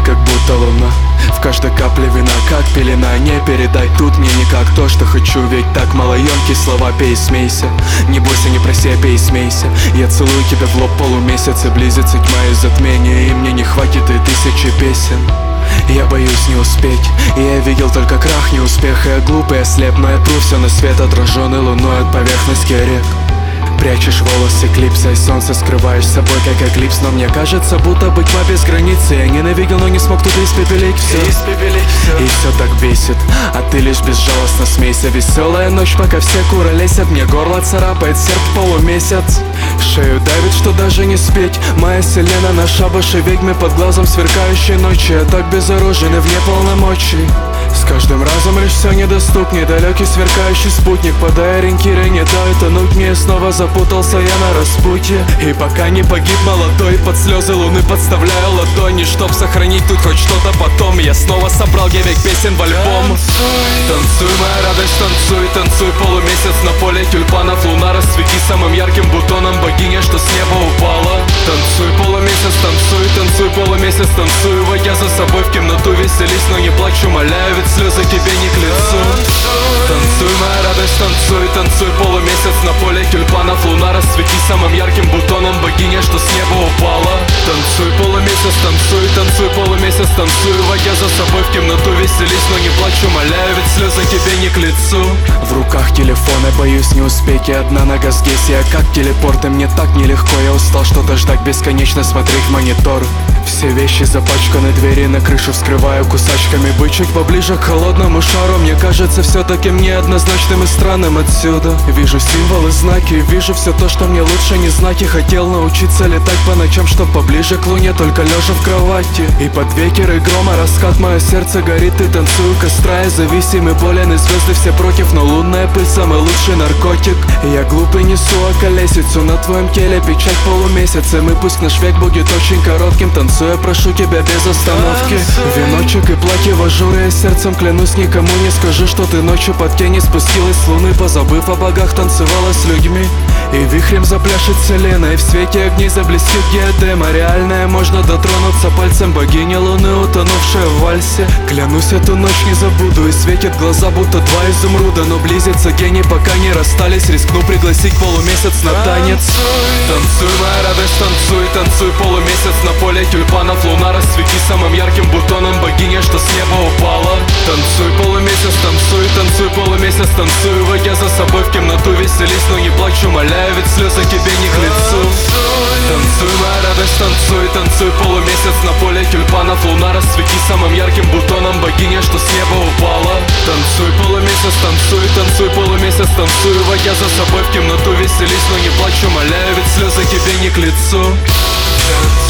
как будто луна. В каждой капле вина, как пелена. Не передай тут мне никак то, что хочу. Ведь так малоемкие слова, пей и смейся. Не бойся, не проси, а пей и смейся. Я целую тебя в лоб полумесяц, и близится тьма и затмение, и мне не хватит и тысячи песен. Я боюсь не успеть, и я видел только крах, не успех. И я глупый, я слеп, но я тру все на свет, отраженный луной от поверхности рек. Прячешь волосы клипса, и солнце скрываешь с собой, как эклипс. Но мне кажется, будто бы тьма без границы. Я ненавидел, но не смог тут испепелить все. И все так бесит, а ты лишь безжалостно смейся. Веселая ночь, пока все куры лезят. Мне горло царапает серп полумесяц. Шею давит, что даже не спеть. Моя селена на шабаше ведьмы, под глазом сверкающей ночи. Я так безоружен и вне полномочий. С каждым разом лишь все недоступней. Далекий сверкающий спутник, подай ориентиры, не дай тонуть мне. Снова запутался я на распутье. И пока не погиб молодой, под слезы луны подставляю ладони, чтоб сохранить тут хоть что-то потом. Я снова собрал 9 песен в альбом. Танцуй, моя радость, танцуй, танцуй. Полумесяц на поле тюльпанов, луна расцвети самым ярким бутоном. Богиня, что с неба упала. Танцуй, полумесяц, танцуй, танцуй, полумесяц, танцуй. Водя за собой в темноту, веселись, но не плачь, умоляю, ведь слезы тебе не к лицу. Танцуй, моя радость, танцуй, танцуй. Полумесяц на поле тюльпанов, луна расцвети самым ярким бутоном. Богиня, что с неба упала. Танцуй, полумесяц, танцуй, танцуй, полумесяц, танцуй. Водя за собой в темноту, веселись, но не плачь, умоляю, ведь слезы тебе не к лицу. В руках телефон, я боюсь не успеть, и одна нога здесь. Я как телепорт, и мне так нелегко. Я устал что-то ждать, бесконечно смотреть в монитор. Все вещи запачканы, двери на крышу вскрываю кусачками. Быть чуть поближе к холодному шару. Мне кажется все-таки мне однозначным и странным отсюда. Вижу символы, знаки, вижу все то, что мне лучше не знать. И хотел научиться летать по ночам, чтоб поближе к луне, только лежа в кровати. И под ветер и грома раскат, мое сердце горит, и танцую костра. Я зависим и болен, и звезды все против, но лунная пыль самый лучший наркотик. И я глупый несу околесицу, на твоем теле печать полумесяца. Мы пусть наш век будет очень коротким. Танцуя, прошу тебя без остановки. Веночек и платье в ажуре, я сердцем клянусь, никому не скажу, что ты ночью под тени спустилась с луны. Позабыв о богах, танцевала с людьми. И вихрем запляшет селена, и в свете огней заблестит диадема. Реальная, можно дотронуться пальцем богини луны, утонувшая в вальсе. Клянусь, эту ночь не забуду, и светит глаза, будто два изумруда. Но близится гений, пока не расстались. Рискну пригласить полумесяц на танец. Танцуй, моя радость, танцуй, танцуй, полумесяц на поле тюльпанов, луна расцвети самым ярким бутоном. Богиня, что с неба упала. Танцуй, полумесяц, танцуй, танцуй, полумесяц, танцуй. Водя за собой в темноту, веселись, но не плачь, умоляю, ведь слезы тебе не к лицу. Танцуй, моя радость, танцуй, танцуй, полумесяц на поле тюльпанов, луна расцвети самым ярким бутоном. Богиня, что с неба упала. Танцуй, полумесяц, танцуй, танцуй, полумесяц, танцуй. Водя за собой в темноту, веселись, но не плачь, умоляю, ведь слезы тебе не к лицу.